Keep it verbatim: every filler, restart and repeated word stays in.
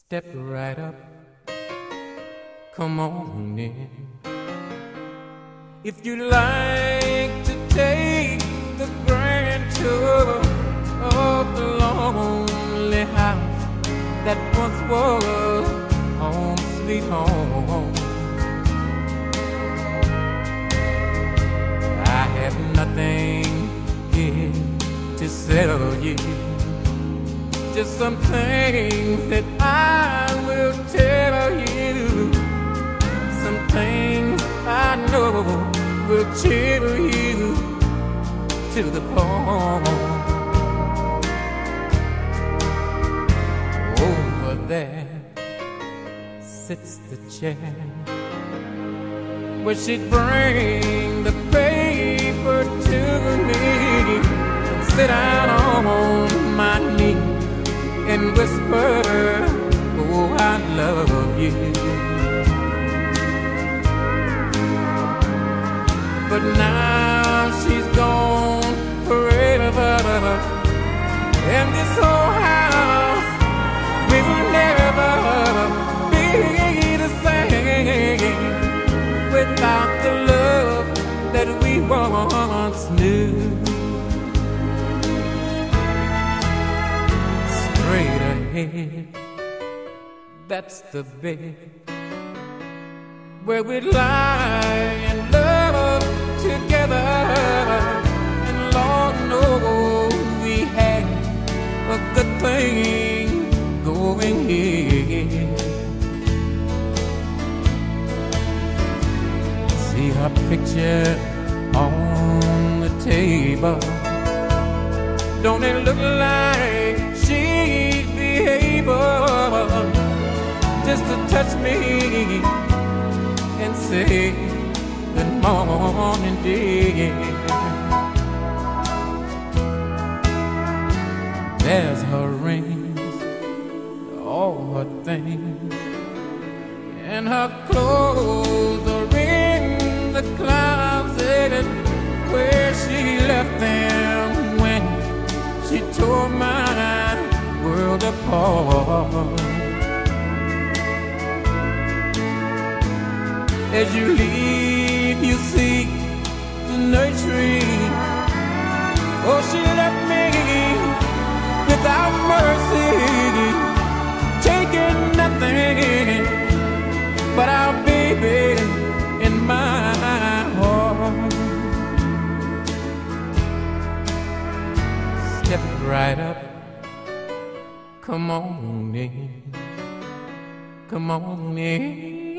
Step right up, come on in. If you like to take the grand tour of the lonely house that once was home sweet home, I have nothing here to sell you, just some things that I will tell you, some things I know will chill you to the bone. Over there sits the chair where she'd bring the paper to me and sit down on my knee and whisper, oh, I love you. But now she's gone forever, and this whole house will never be the same without the love that we once knew. Straight ahead, that's the bed where we lie and love together, and Lord knows we had a good thing going here. See her picture on the table, don't it look like she'd be able just to touch me and say good morning, dear. There's her rings, all her things, and her clothes are in the closet where she left them when she tore my world apart. As you leave, you see the nursery. Oh, she left me without mercy, taking nothing but our baby in my heart. Step right up, come on in, come on in.